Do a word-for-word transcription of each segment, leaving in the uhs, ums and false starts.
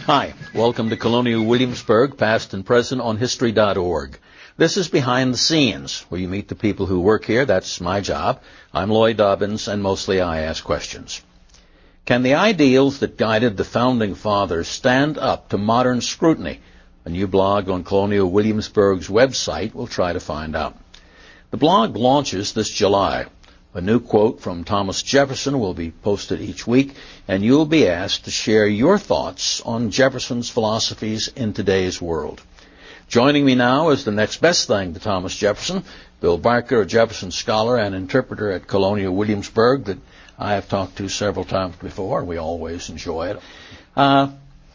Hi, welcome to Colonial Williamsburg, past and present on history dot org. This is Behind the Scenes, where you meet the people who work here. That's my job. I'm Lloyd Dobbins, and mostly I ask questions. Can the ideals that guided the Founding Fathers stand up to modern scrutiny? A new blog on Colonial Williamsburg's website will try to find out. The blog launches this July. A new quote from Thomas Jefferson will be posted each week, and you'll be asked to share your thoughts on Jefferson's philosophies in today's world. Joining me now is the next best thing to Thomas Jefferson, Bill Barker, a Jefferson scholar and interpreter at Colonial Williamsburg that I have talked to several times before. We always enjoy it. Uh,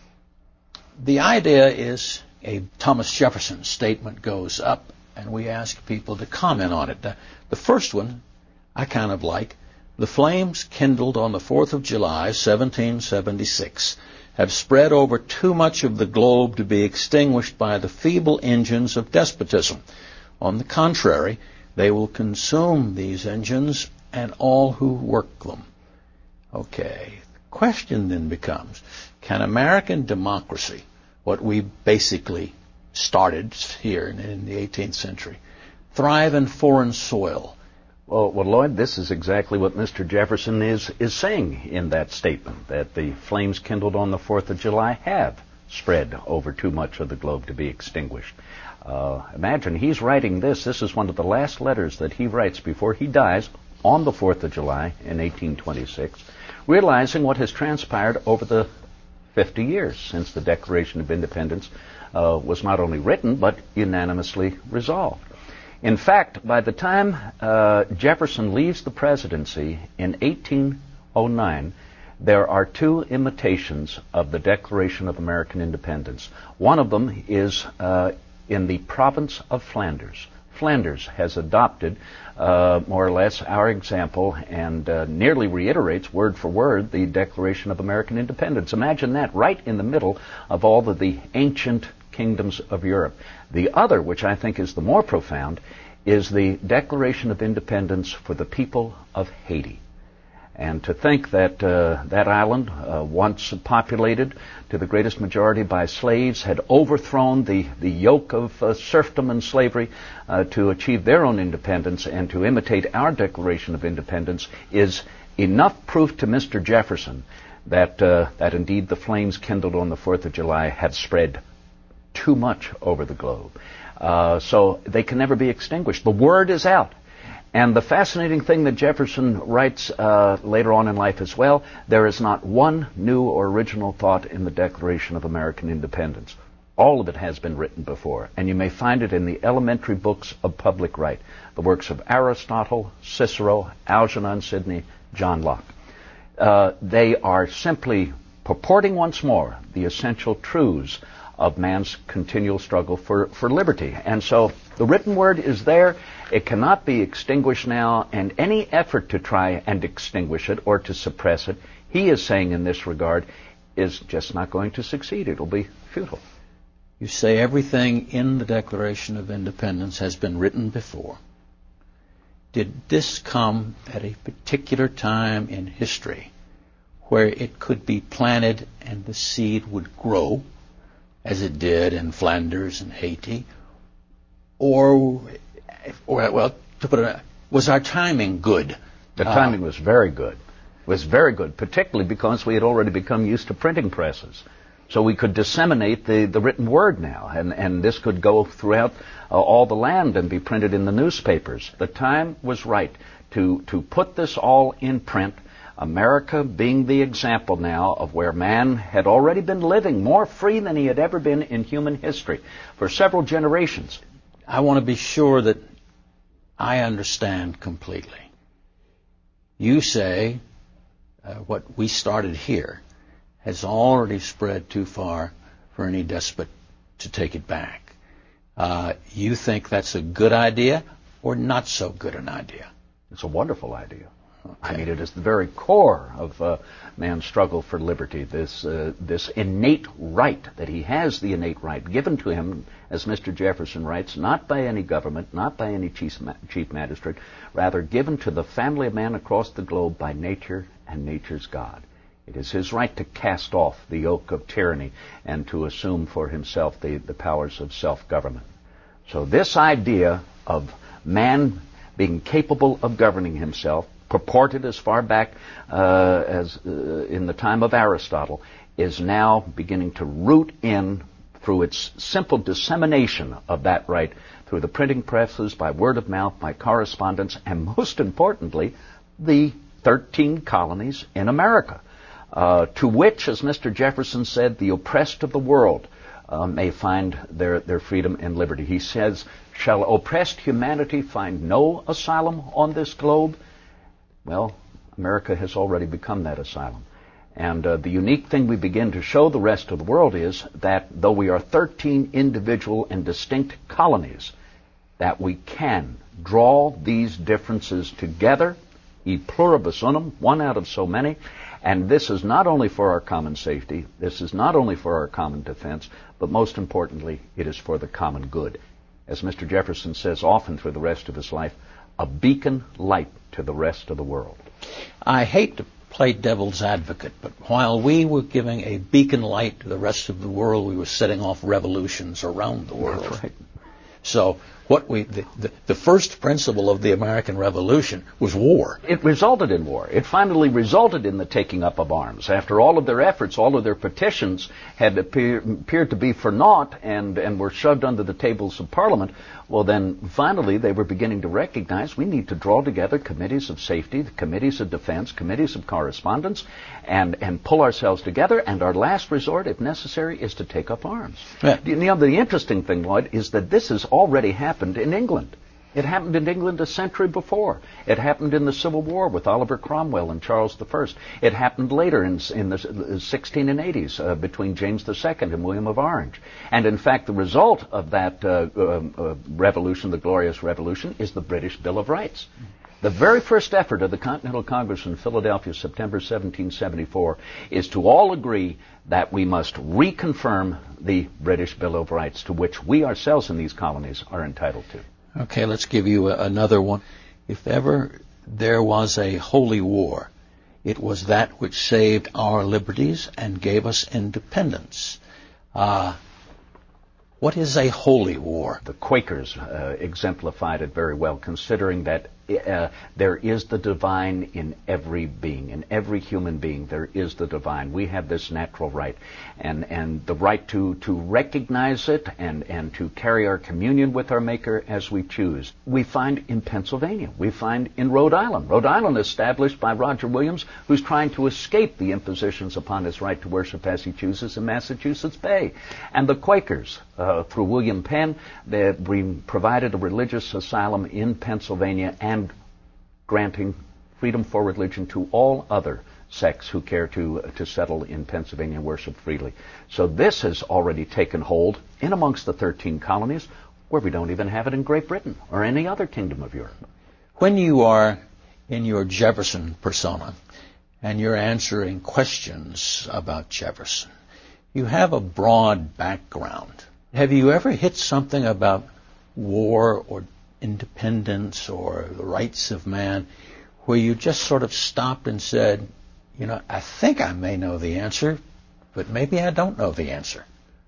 the idea is a Thomas Jefferson statement goes up, and we ask people to comment on it. The, the first one I kind of like. The flames kindled on the fourth of July, seventeen seventy-six, have spread over too much of the globe to be extinguished by the feeble engines of despotism. On the contrary, they will consume these engines and all who work them. Okay, the question then becomes, can American democracy, what we basically started here in, in the eighteenth century, thrive in foreign soil? Well, well, Lloyd, this is exactly what Mister Jefferson is, is saying in that statement, that the flames kindled on the fourth of July have spread over too much of the globe to be extinguished. Uh, imagine he's writing this. This is one of the last letters that he writes before he dies on the fourth of July in eighteen twenty-six, realizing what has transpired over the fifty years since the Declaration of Independence uh, was not only written, but unanimously resolved. In fact, by the time uh, Jefferson leaves the presidency in eighteen oh nine, there are two imitations of the Declaration of American Independence. One of them is uh, in the province of Flanders. Flanders has adopted uh, more or less our example and uh, nearly reiterates word for word the Declaration of American Independence. Imagine that, right in the middle of all of the ancient kingdoms of Europe. The other, which I think is the more profound, is the Declaration of Independence for the people of Haiti. And to think that uh, that island, uh, once populated to the greatest majority by slaves, had overthrown the, the yoke of uh, serfdom and slavery uh, to achieve their own independence and to imitate our Declaration of Independence is enough proof to Mister Jefferson that, uh, that indeed the flames kindled on the fourth of July have spread too much over the globe. Uh, so they can never be extinguished. The word is out. And the fascinating thing that Jefferson writes uh, later on in life as well, there is not one new or original thought in the Declaration of American Independence. All of it has been written before, and you may find it in the elementary books of public right, the works of Aristotle, Cicero, Algernon Sidney, John Locke. Uh, they are simply purporting once more the essential truths of man's continual struggle for, for liberty. And so the written word is there. It cannot be extinguished now, and any effort to try and extinguish it or to suppress it, he is saying in this regard, is just not going to succeed. It'll be futile. You say everything in the Declaration of Independence has been written before. Did this come at a particular time in history where it could be planted and the seed would grow, as it did in Flanders and Haiti? Or, or well, to put it, was our timing good? The timing uh, was very good. It was very good, particularly because we had already become used to printing presses. So we could disseminate the, the written word now, and, and this could go throughout uh, all the land and be printed in the newspapers. The time was right to, to put this all in print, America being the example now of where man had already been living more free than he had ever been in human history for several generations. I want to be sure that I understand completely. You say uh, what we started here has already spread too far for any despot to take it back. Uh, you think that's a good idea or not so good an idea? It's a wonderful idea. Okay. I mean, it is the very core of uh, man's struggle for liberty, this uh, this innate right, that he has the innate right given to him, as Mister Jefferson writes, not by any government, not by any chief, ma- chief magistrate, rather given to the family of man across the globe by nature and nature's God. It is his right to cast off the yoke of tyranny and to assume for himself the, the powers of self-government. So this idea of man being capable of governing himself, purported as far back uh, as uh, in the time of Aristotle, is now beginning to root in through its simple dissemination of that right through the printing presses, by word of mouth, by correspondence, and most importantly, the thirteen colonies in America, uh, to which, as Mister Jefferson said, the oppressed of the world uh, may find their, their freedom and liberty. He says, shall oppressed humanity find no asylum on this globe? Well, America has already become that asylum. And uh, the unique thing we begin to show the rest of the world is that though we are thirteen individual and distinct colonies, that we can draw these differences together, e pluribus unum, one out of so many, and this is not only for our common safety, this is not only for our common defense, but most importantly, it is for the common good. As Mister Jefferson says often through the rest of his life, a beacon light to the rest of the world. I hate to play devil's advocate, but while we were giving a beacon light to the rest of the world, we were setting off revolutions around the world. That's right. So what we the, the, the first principle of the American Revolution was war. It resulted in war. It finally resulted in the taking up of arms. After all of their efforts, all of their petitions had appear, appeared to be for naught and, and were shoved under the tables of Parliament, well then finally they were beginning to recognize we need to draw together committees of safety, committees of defense, committees of correspondence, and, and pull ourselves together, and our last resort, if necessary, is to take up arms. Yeah. You know, the interesting thing, Lloyd, is that this has already happened in England. It happened in England a century before. It happened in the Civil War with Oliver Cromwell and Charles the First. It happened later in, in the sixteen eighties uh, between James the Second and William of Orange. And in fact, the result of that uh, uh, uh, revolution, the Glorious Revolution, is the British Bill of Rights. The very first effort of the Continental Congress in Philadelphia, September seventeen seventy-four, is to all agree that we must reconfirm the British Bill of Rights, to which we ourselves in these colonies are entitled to. Okay, let's give you a, another one. If ever there was a holy war, it was that which saved our liberties and gave us independence. Uh, what is a holy war? The Quakers uh, exemplified it very well, considering that uh, there is the divine in every being. In every human being, there is the divine. We have this natural right, and, and the right to, to recognize it and, and to carry our communion with our Maker as we choose. We find in Pennsylvania. We find in Rhode Island. Rhode Island established by Roger Williams, who's trying to escape the impositions upon his right to worship as he chooses in Massachusetts Bay. And the Quakers, uh, through William Penn, they provided a religious asylum in Pennsylvania and granting freedom for religion to all other sects who care to to settle in Pennsylvania and worship freely. So this has already taken hold in amongst the thirteen colonies, where we don't even have it in Great Britain or any other kingdom of Europe. When you are in your Jefferson persona and you're answering questions about Jefferson, you have a broad background. Have you ever hit something about war or independence or the rights of man where you just sort of stopped and said, you know, I think I may know the answer, but maybe I don't know the answer?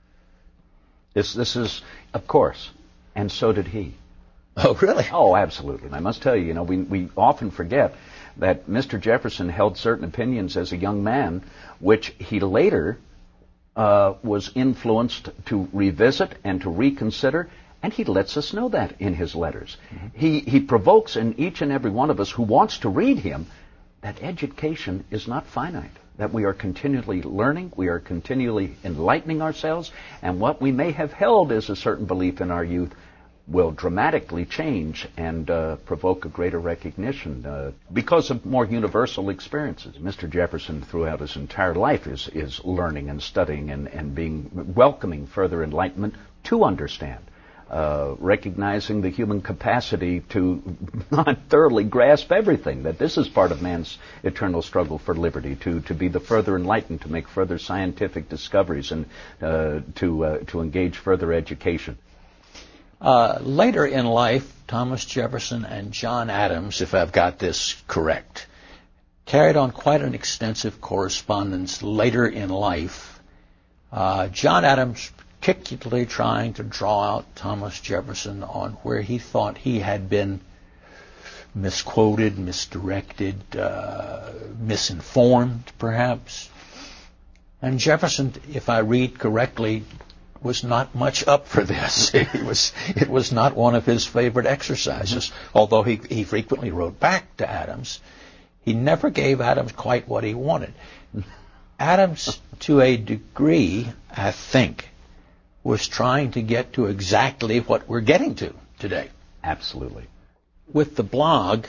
This, this is, of course, and so did he. Oh, really? Oh, absolutely. And I must tell you, you know, we, we often forget that Mister Jefferson held certain opinions as a young man, which he later uh, was influenced to revisit and to reconsider. And he lets us know that in his letters. Mm-hmm. He, he provokes in each and every one of us who wants to read him that education is not finite, that we are continually learning, we are continually enlightening ourselves, and what we may have held as a certain belief in our youth will dramatically change and uh, provoke a greater recognition uh, because of more universal experiences. Mister Jefferson, throughout his entire life, is, is learning and studying and, and being welcoming further enlightenment to understand. Uh, recognizing the human capacity to not thoroughly grasp everything, that this is part of man's eternal struggle for liberty, to, to be the further enlightened, to make further scientific discoveries, and uh, to, uh, to engage further education. Uh, later in life, Thomas Jefferson and John Adams, if I've got this correct, carried on quite an extensive correspondence later in life. Uh, John Adams particularly trying to draw out Thomas Jefferson on where he thought he had been misquoted, misdirected, uh, misinformed, perhaps. And Jefferson, if I read correctly, was not much up for this. It was, it was not one of his favorite exercises, mm-hmm. although he, he frequently wrote back to Adams. He never gave Adams quite what he wanted. Adams, to a degree, I think, was trying to get to exactly what we're getting to today. Absolutely. With the blog,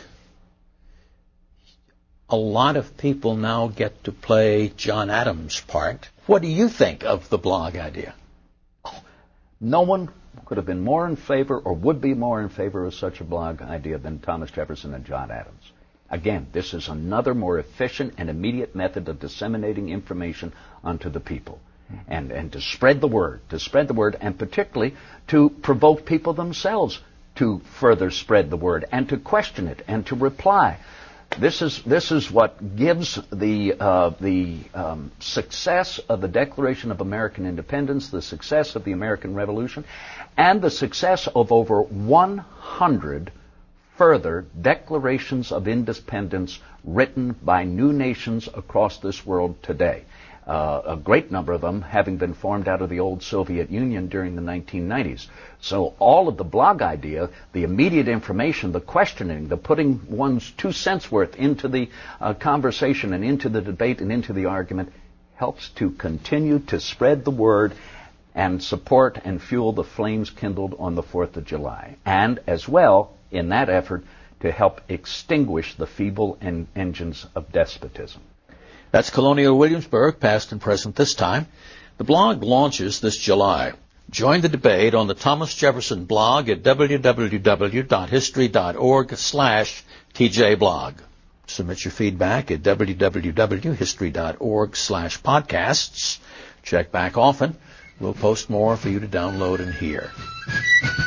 a lot of people now get to play John Adams' part. What do you think of the blog idea? No one could have been more in favor or would be more in favor of such a blog idea than Thomas Jefferson and John Adams. Again, this is another more efficient and immediate method of disseminating information onto the people. And, and to spread the word, to spread the word, and particularly to provoke people themselves to further spread the word and to question it and to reply. This is this is what gives the uh, the um, success of the Declaration of American Independence, the success of the American Revolution, and the success of over one hundred further declarations of independence written by new nations across this world today. Uh, a great number of them having been formed out of the old Soviet Union during the nineteen nineties. So all of the blog idea, the immediate information, the questioning, the putting one's two cents worth into the uh, conversation and into the debate and into the argument helps to continue to spread the word and support and fuel the flames kindled on the fourth of July. And as well, in that effort, to help extinguish the feeble en- engines of despotism. That's Colonial Williamsburg, past and present this time. The blog launches this July. Join the debate on the Thomas Jefferson blog at www.history.org slash tjblog. Submit your feedback at www.history.org slash podcasts. Check back often. We'll post more for you to download and hear.